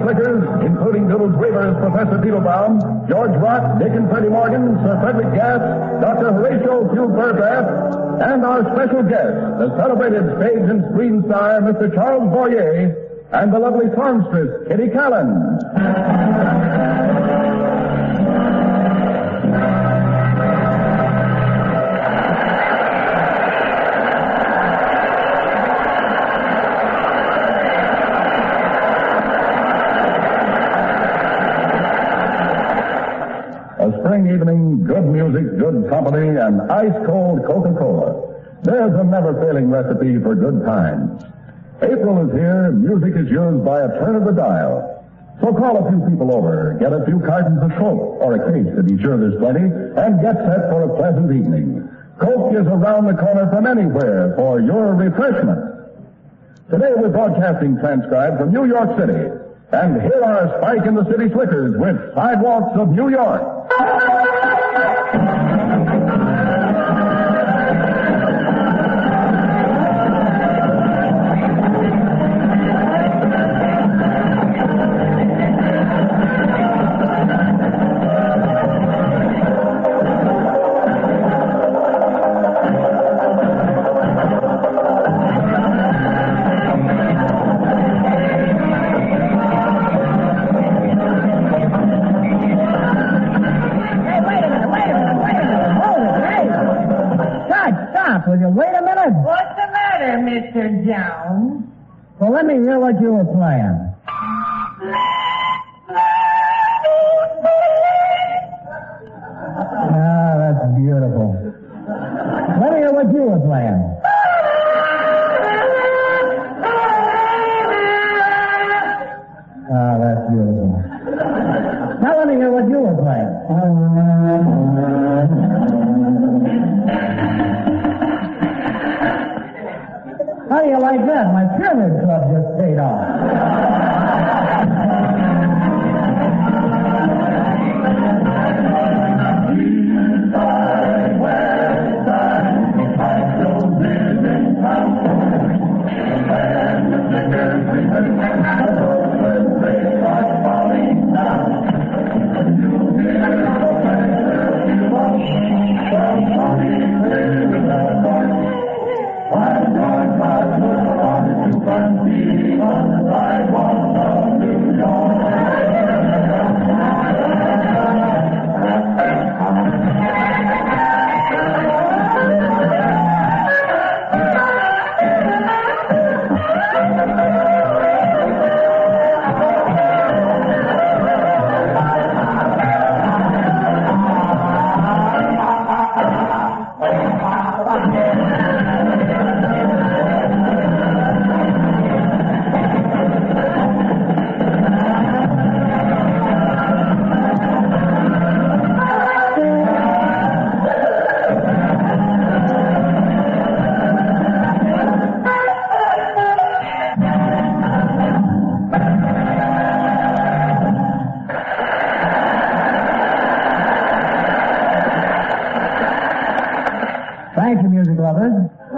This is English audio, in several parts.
Clickers, including Doodles Weaver as Professor Beetlebaum, George Rock, Dick and Freddie Morgan, Sir Frederick Gass, Dr. Horatio Hugh Fairbrass, and our special guest, the celebrated stage and screen star, Mr. Charles Boyer, and the lovely songstress, Kitty Callan. Spring evening, good music, good company, and ice-cold Coca-Cola. There's a never-failing recipe for good times. April is here, music is yours by a turn of the dial. So call a few people over, get a few cartons of Coke, or a case to be sure there's plenty, and get set for a pleasant evening. Coke is around the corner from anywhere for your refreshment. Today we're broadcasting transcribed from New York City. And here are Spike and the City Slickers with Sidewalks of New York. Will you wait a minute? What's the matter, Mr. Jones? Well, let me hear what you were playing. Ah, that's beautiful. Let me hear what you were playing. Ah, that's beautiful. Now let me hear what you were playing. How do you like that? My Pyramid Club just paid off. Thank you, music lovers.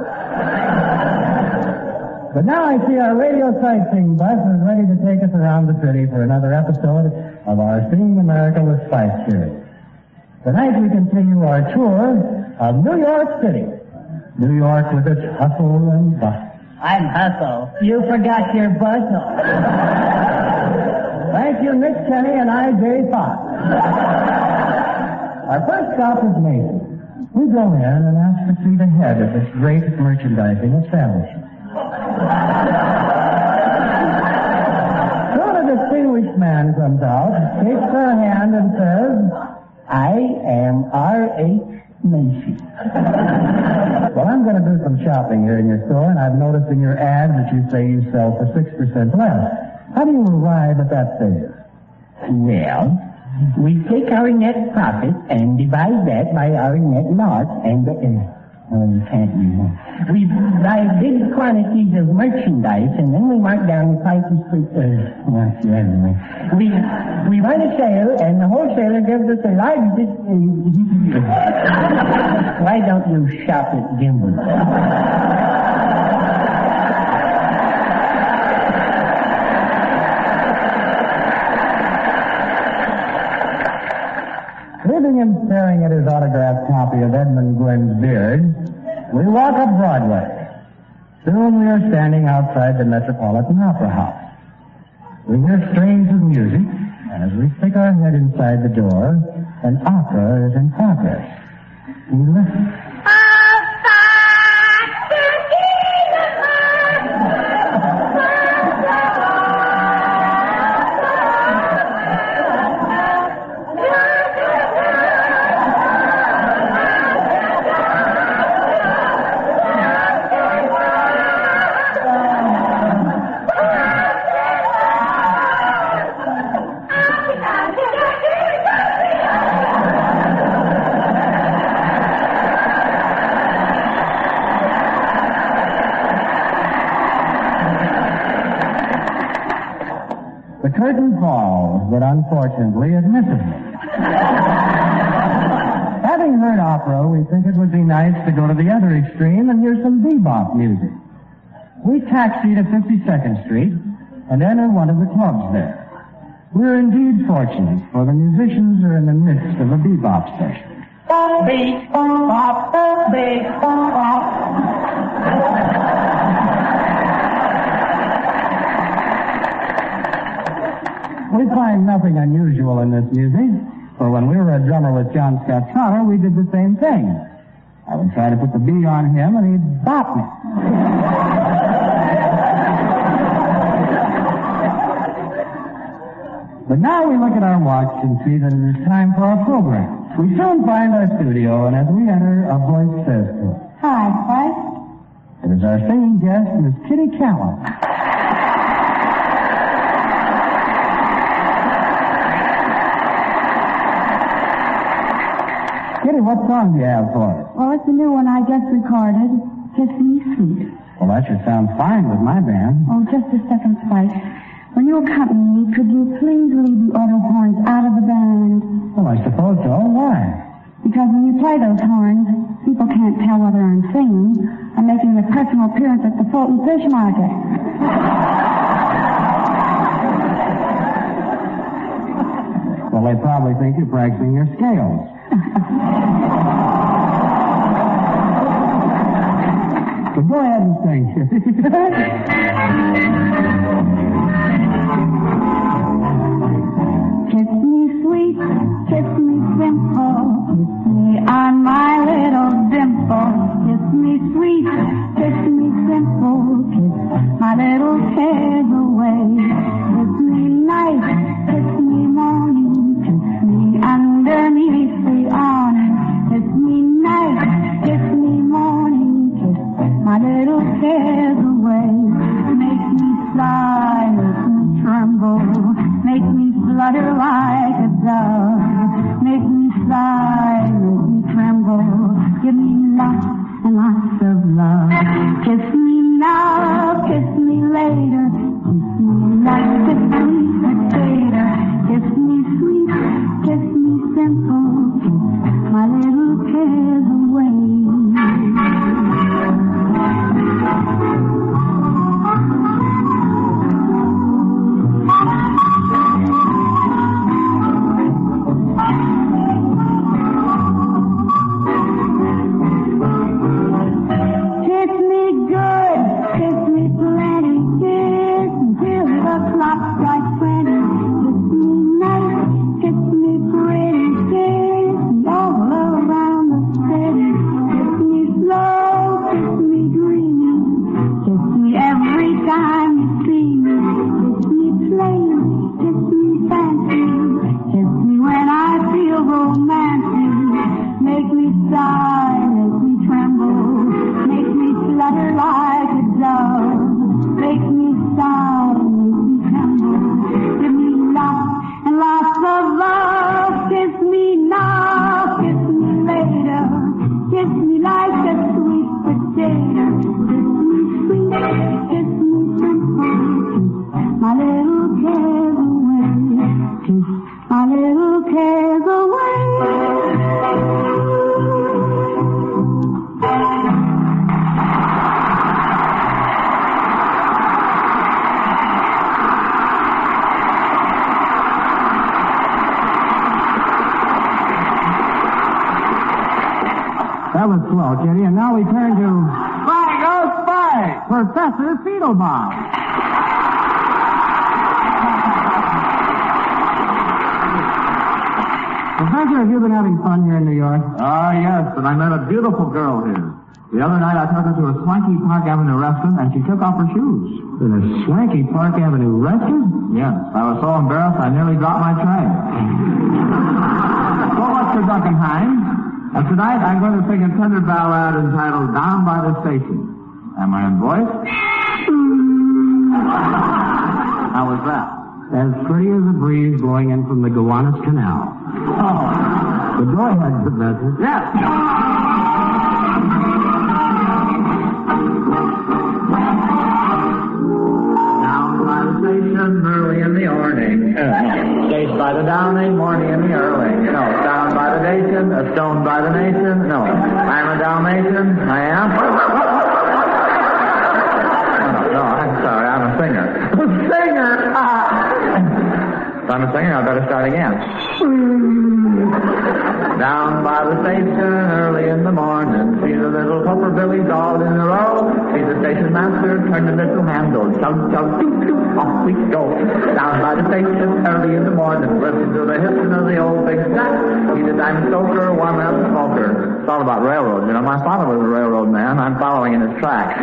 But now I see our radio sightseeing bus is ready to take us around the city for another episode of our Seeing America with Spice series. Tonight we continue our tour of New York City. New York with its hustle and bustle. I'm Hustle. You forgot your bustle. Thank you, Nick Kenny and I, Jay Fox. Our first stop is Macy's. We go in and ask to see the head of this great merchandising establishment. Soon a distinguished man comes out, takes her hand and says, "I am R.H. Macy." Well, I'm going to do some shopping here in your store, and I've noticed in your ad that you say you sell for 6% less. How do you arrive at that figure? Well, we take our net profit and divide that by our net loss, and we buy big quantities of merchandise, and then we mark down the prices for. We run a sale, and the wholesaler gives us a large Why don't you shop at Gimbel's? leaving him staring at his autographed copy of Edmund Gwynn's Beard, we walk up Broadway. Soon we are standing outside the Metropolitan Opera House. We hear strains of music, and as we stick our head inside the door, an opera is in progress. We listen. The curtain falls, but unfortunately admissively. Having heard opera, we think it would be nice to go to the other extreme and hear some bebop music. We taxi to 52nd Street and enter one of the clubs there. We're indeed fortunate, for the musicians are in the midst of a bebop session. Bebop, bebop. We find nothing unusual in this music, for when we were a drummer with John Scott Trotter, we did the same thing. I would try to put the B on him, and he'd bop me. But now we look at our watch and see that it is time for our program. We soon find our studio, and as we enter, a voice says to us, Hi, Bryce. it is our singing guest, Miss Kitty Callum. Kitty, what song do you have for us? Well, it's a new one I just recorded. Kiss Me Sweet. Well, that should sound fine with my band. Oh, just a second, Spike. When you accompany me, could you please leave the auto horns out of the band? Well, I suppose so. Why? Because when you play those horns, people can't tell whether I'm singing. I'm making a personal appearance at the Fulton Fish Market. Well, they probably think you're practicing your scales. So go ahead and sing. Kiss me sweet, kiss me simple, kiss me on my little dimple. Kiss me sweet, kiss me simple, kiss my little cares away. Kiss me night, kiss me morning, kiss me underneath the awning. Kiss me night, kiss me morning, kiss my little cares away. Make me sigh, make me tremble, make me flutter like a dove. Make me sigh, make me tremble, give me lots and lots of love. Kiss me now, kiss me later, kiss me like a sweet potato. Kiss me sweet, kiss me simple, kiss my little cares away. Kiss me good. That was slow, Kitty. And now we turn to... Spike! Oh, Spike! Professor Fiedlebaum. Professor, have you been having fun here in New York? Yes, and I met a beautiful girl here. The other night I took her to a swanky Park Avenue restaurant, and she took off her shoes. In a swanky Park Avenue restaurant? Yes, I was so embarrassed I nearly dropped my tray. So much for Dunkenheim. And tonight I'm going to sing a tender ballad entitled Down by the Station. Am I in voice? How was that? As pretty as a breeze blowing in from the Gowanus Canal. Oh. But go ahead, Professor. Yes. Early in the morning. Chased by the downing, morning in the early. No, down by the nation, a stone by the nation. No, I'm a Dalmatian. I am. No, I'm sorry, I'm a singer. Singer! If I'm a singer, I better start again. Down by the station, early in the morning, see the little pupper billies all in a row. See the station master turn the little handle, chug, chug, doop, doop, off we go. Down by the station, early in the morning, listen to the hissing of the old big jack. See the dime stoker, one out smoker. It's all about railroads, you know. My father was a railroad man. I'm following in his tracks.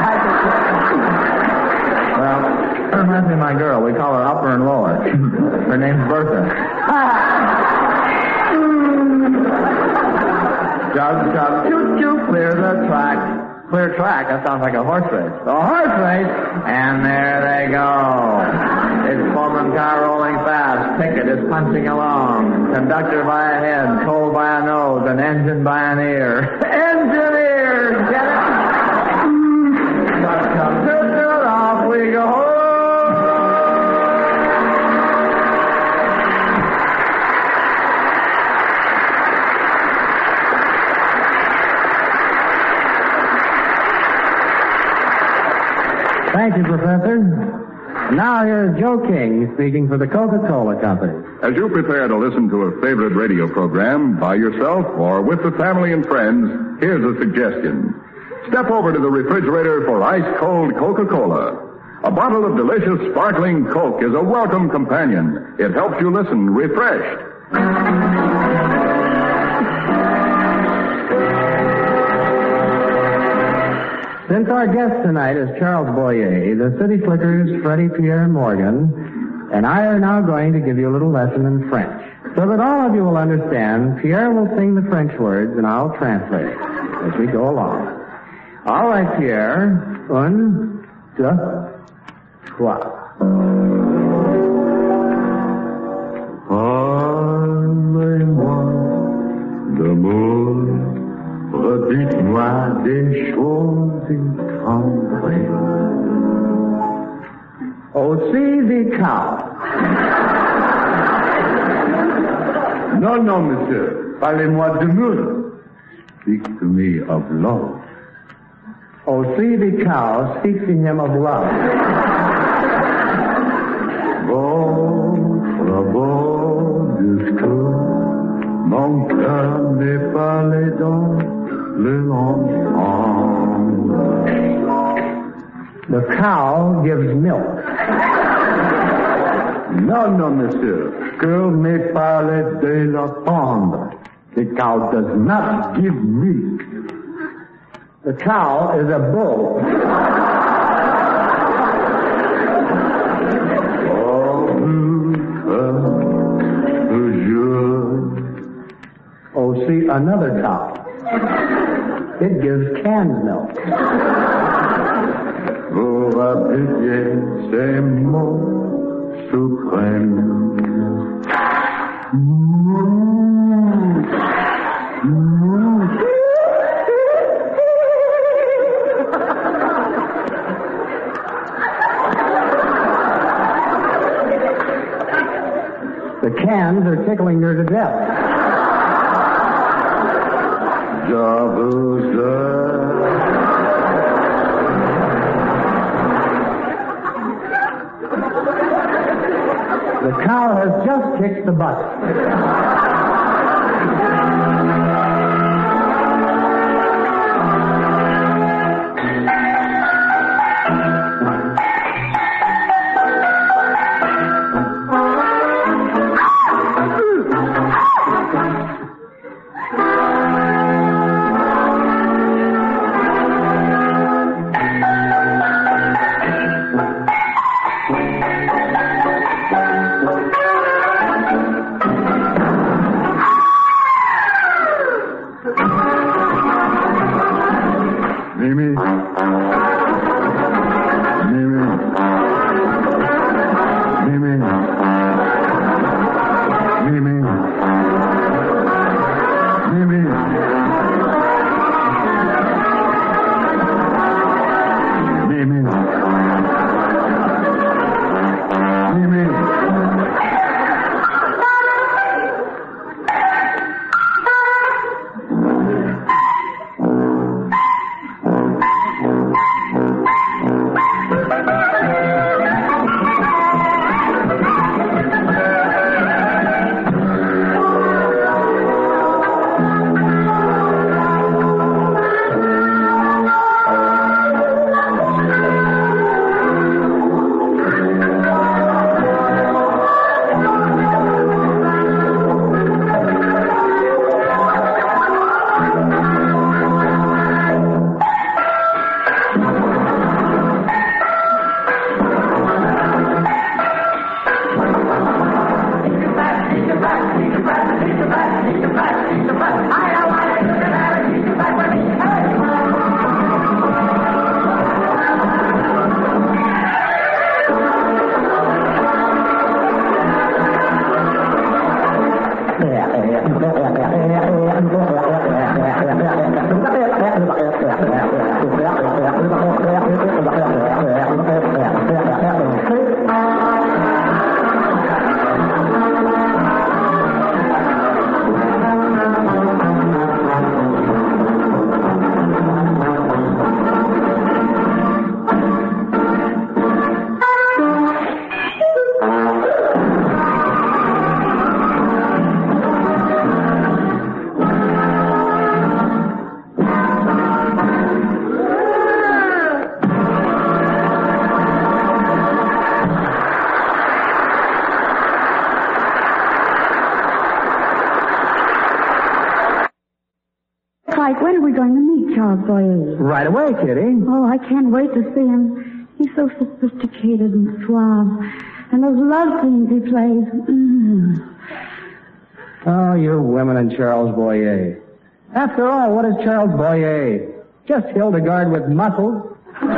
Well, that reminds me of my girl. We call her Upper and Lower. Her name's Bertha. Chug, chug, choo, choo, clear the track. Clear track? That sounds like a horse race. A horse race? And there they go. It's Pullman car rolling fast. Ticket is punching along. Conductor by a head, toll by a nose, and engine by an ear. Engineer! Get it? Chug, chug, choo, choo, off we go. Thank you, Professor. Now here's Joe King speaking for the Coca-Cola Company. As you prepare to listen to a favorite radio program by yourself or with the family and friends, here's a suggestion. Step over to the refrigerator for ice-cold Coca-Cola. A bottle of delicious sparkling Coke is a welcome companion. It helps you listen refreshed. Since our guest tonight is Charles Boyer, the City Slickers, Freddie, Pierre, and Morgan, and I are now going to give you a little lesson in French. So that all of you will understand, Pierre will sing the French words and I'll translate as we go along. All right, Pierre. Un, deux, trois. Parlez-moi d'amour. Redites-moi des choses étranges. Aussi the cow. Non, non, monsieur. Parlez-moi d'amour. Speak to me of love. Aussi the cow speaks to him of love. Votre beau discours, mon cœur n'est pas les dents. The cow gives milk. Non, non, monsieur. Que me parle de la pendre. The cow does not give milk. The cow is a bull. Oh, see, another cow. It gives canned milk. Pour appuyer ces mots suprêmes. The cans are tickling her to death. The cow has just kicked the butt. When are we going to meet Charles Boyer? Right away, Kitty. Oh, I can't wait to see him. He's so sophisticated and suave. And those love scenes he plays. Oh, you women and Charles Boyer. After all, what is Charles Boyer? Just Hildegard with muscles.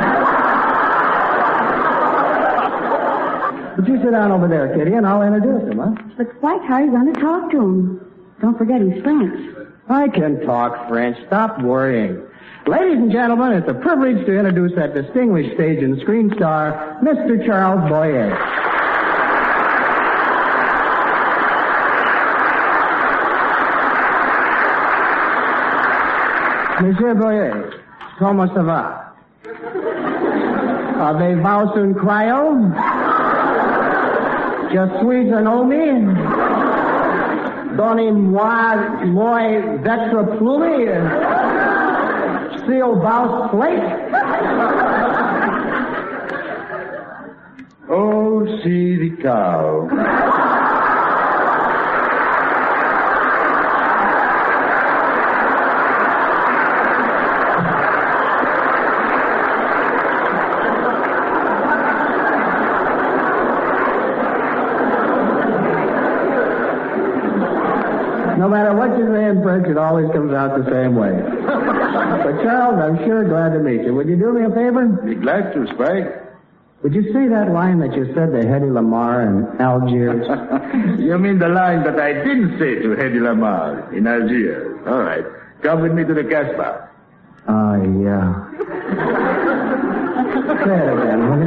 But you sit down over there, Kitty, and I'll introduce him, huh? But Spike, how are you going to talk to him? Don't forget he's French. I can talk French. Stop worrying. Ladies and gentlemen, it's a privilege to introduce that distinguished stage and screen star, Mr. Charles Boyer. Monsieur Boyer, comment ça va? Avez-vous un crayon? Je suis un homme. Donnez-moi votre plume. Seal Baus plate. Oh, see the cow. No matter what you say in French, it always comes out the same way. But Charles, I'm sure glad to meet you. Would you do me a favor? Be glad to, Spike. Would you say that line that you said to Hedy Lamarr in Algiers? You mean the line that I didn't say to Hedy Lamarr in Algiers? All right. Come with me to the Casbah. Oh, yeah. Say it again, will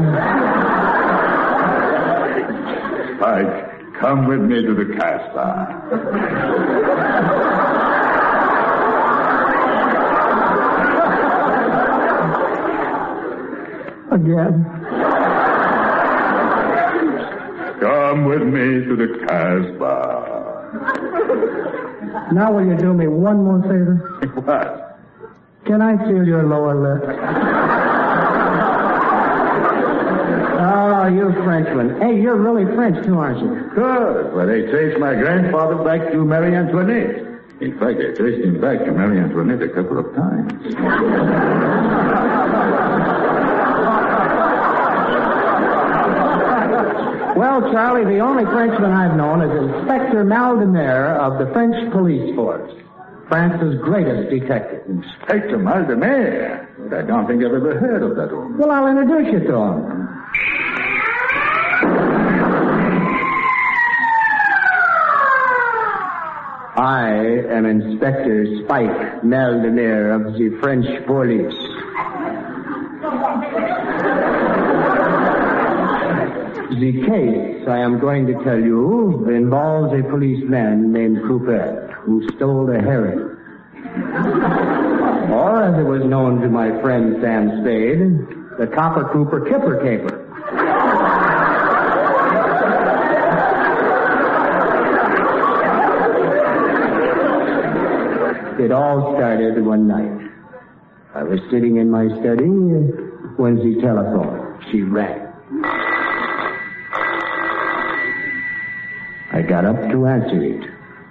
you? Spike, come with me to the Casbah. Again. Come with me to the Casbah. Now will you do me one more favor? What? Can I feel your lower lip? Oh, you Frenchman. Hey, you're really French too, aren't you? Good. Well, they traced my grandfather back to Marie Antoinette. In fact, they traced him back to Marie Antoinette a couple of times. Well, Charlie, the only Frenchman I've known is Inspector Maldemer of the French police force. France's greatest detective. Inspector Maldemer? But I don't think I've ever heard of that woman. Well, I'll introduce you to him. I am Inspector Spike Maldemer of the French police. The case I am going to tell you involves a policeman named Cooper who stole a herring. Or, as it was known to my friend Sam Spade, the Copper Cooper Kipper Caper. It all started one night. I was sitting in my study when the telephone, she rang. I got up to answer it.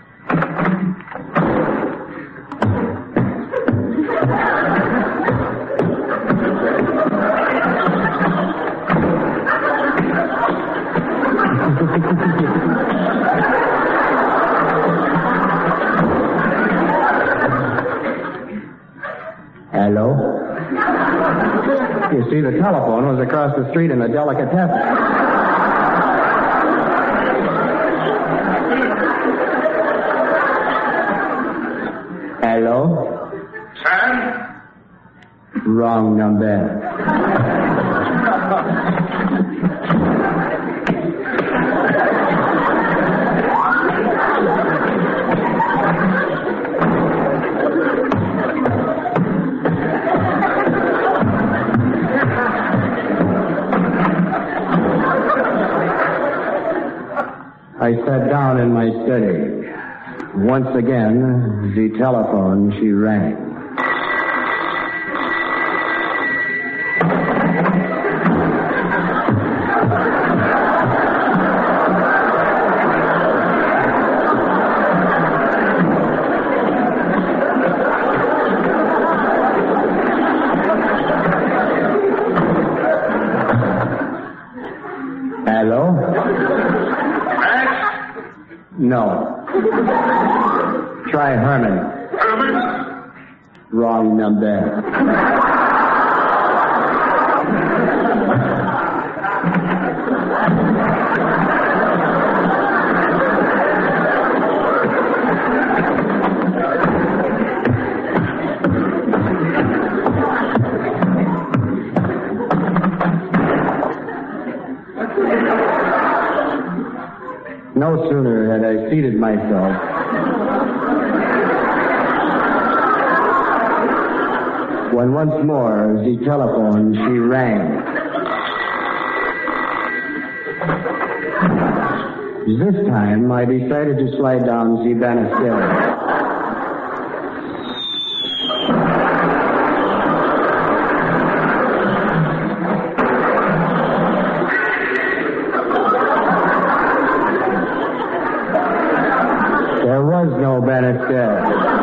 Hello? You see, the telephone was across the street in a delicatessen. Wrong number. I sat down in my study. Once again, the telephone, she rang. Hello? No. Try Herman. Herman? Wrong number. No sooner had I seated myself when once more the telephone, she rang. This time I decided to slide down the banister. There was no banister.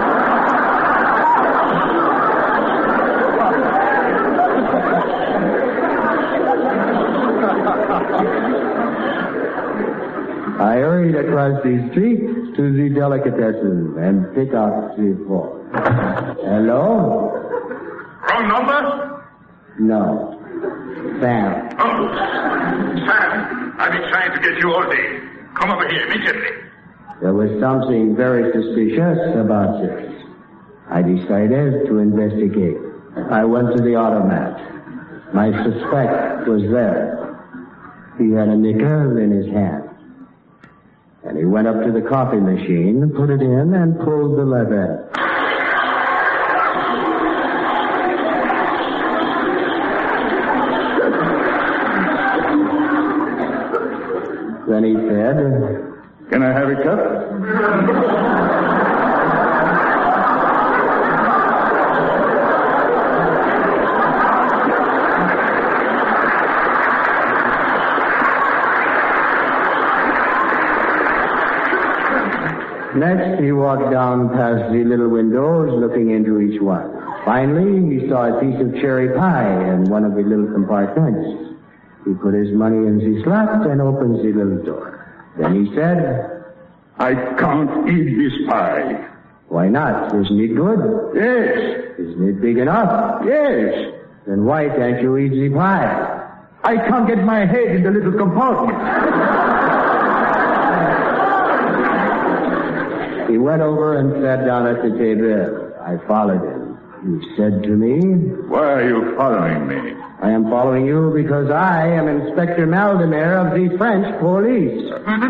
I hurried across the street to the delicatessen and picked up the phone. Hello? Wrong number? No. Sam. Oh, Sam, I've been trying to get you all day. Come over here immediately. There was something very suspicious about this. I decided to investigate. I went to the automat. My suspect was there. He had a nickel in his hand. And he went up to the coffee machine, put it in, and pulled the lever. Then he said, Can I have a cup? Next, he walked down past the little windows, looking into each one. Finally, he saw a piece of cherry pie in one of the little compartments. He put his money in the slot and opened the little door. Then he said, I can't eat this pie. Why not? Isn't it good? Yes. Isn't it big enough? Yes. Then why can't you eat the pie? I can't get my head in the little compartment. He went over and sat down at the table. I followed him. He said to me, Why are you following me? I am following you because I am Inspector Maldemer of the French police.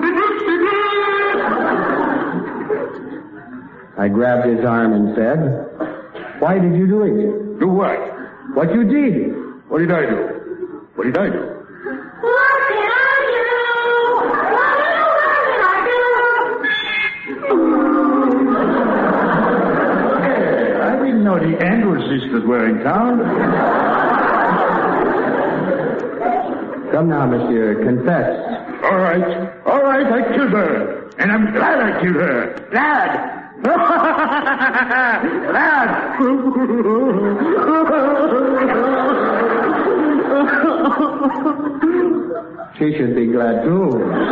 I grabbed his arm and said, Why did you do it? Do what? What you did. What did I do? What did I do? What did I do? I didn't know the Andrews sisters were in town. Come now, monsieur, confess. All right, I killed her. And I'm glad I killed her. Glad. Glad. She should be glad, too.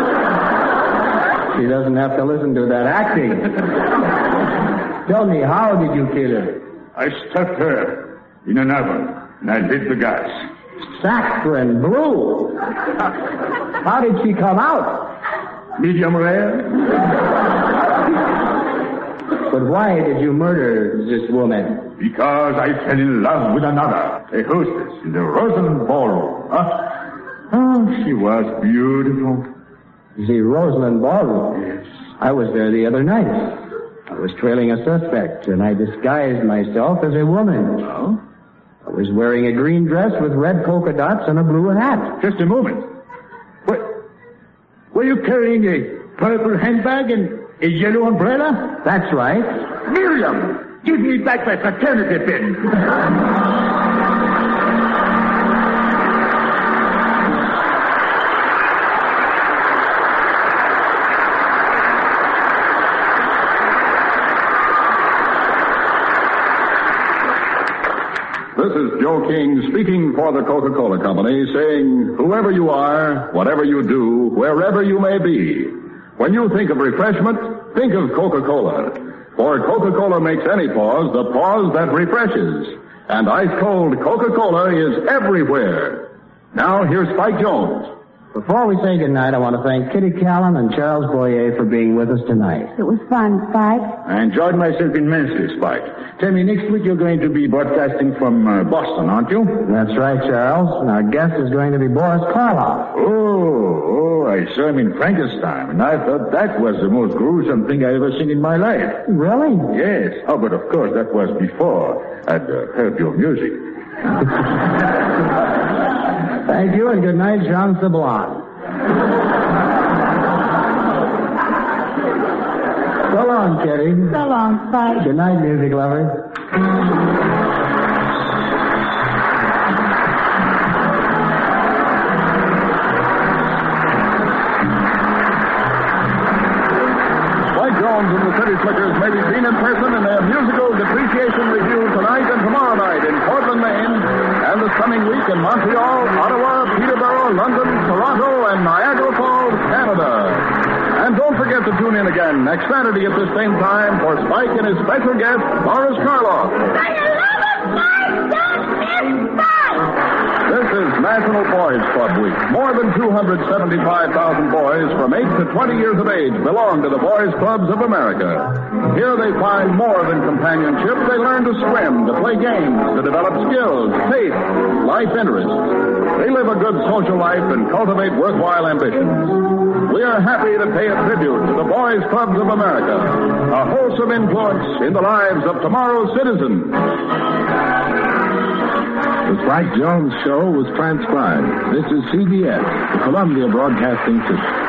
She doesn't have to listen to that acting. Tell me, how did you kill her? I stuffed her in an oven, and I lit the gas. Sacre and blue. How did she come out? Medium rare? But why did you murder this woman? Because I fell in love with another. a hostess in the Rosen Ballroom. Oh, she was beautiful. The Roseland Ballroom? Yes. I was there the other night. I was trailing a suspect, and I disguised myself as a woman. Oh? I was wearing a green dress with red polka dots and a blue hat. Just a moment. What? Were you carrying a purple handbag and a yellow umbrella? That's right. Miriam, give me back my fraternity pin. This is Joe King speaking for the Coca-Cola Company, saying, whoever you are, whatever you do, wherever you may be, when you think of refreshment, think of Coca-Cola. For Coca-Cola makes any pause the pause that refreshes. And ice-cold Coca-Cola is everywhere. Now, here's Spike Jones. Before we say goodnight, I want to thank Kitty Callan and Charles Boyer for being with us tonight. It was fun, Spike. I enjoyed myself immensely, Spike. Tell me, next week you're going to be broadcasting from Boston, aren't you? That's right, Charles. And our guest is going to be Boris Karloff. Oh, I saw him in Frankenstein, and I thought that was the most gruesome thing I ever seen in my life. Really? Yes. Oh, but of course, that was before I'd heard your music. Thank you, and good night, Jean Sablon. So long, Kitty. So long, Spike. Good night, music lovers. Spike Jones and the City Slickers may be seen in person in their musical depreciation review tonight and tomorrow night in Portland, Maine, and this coming week in Montreal, Ottawa, Peterborough, London, Toronto, and Niagara Falls, Canada. And don't forget to tune in again next Saturday at the same time for Spike and his special guest, Boris Karloff. For the love of Spike, don't miss Spike! This is National Boys Club Week. More than 275,000 boys from 8 to 20 years of age belong to the Boys Clubs of America. Here they find more than companionship. They learn to swim, to play games, to develop skills, faith, life interests. They live a good social life and cultivate worthwhile ambitions. We are happy to pay a tribute to the Boys Clubs of America, a wholesome influence in the lives of tomorrow's citizens. The Spike Jones Show was transcribed. This is CBS, the Columbia Broadcasting System.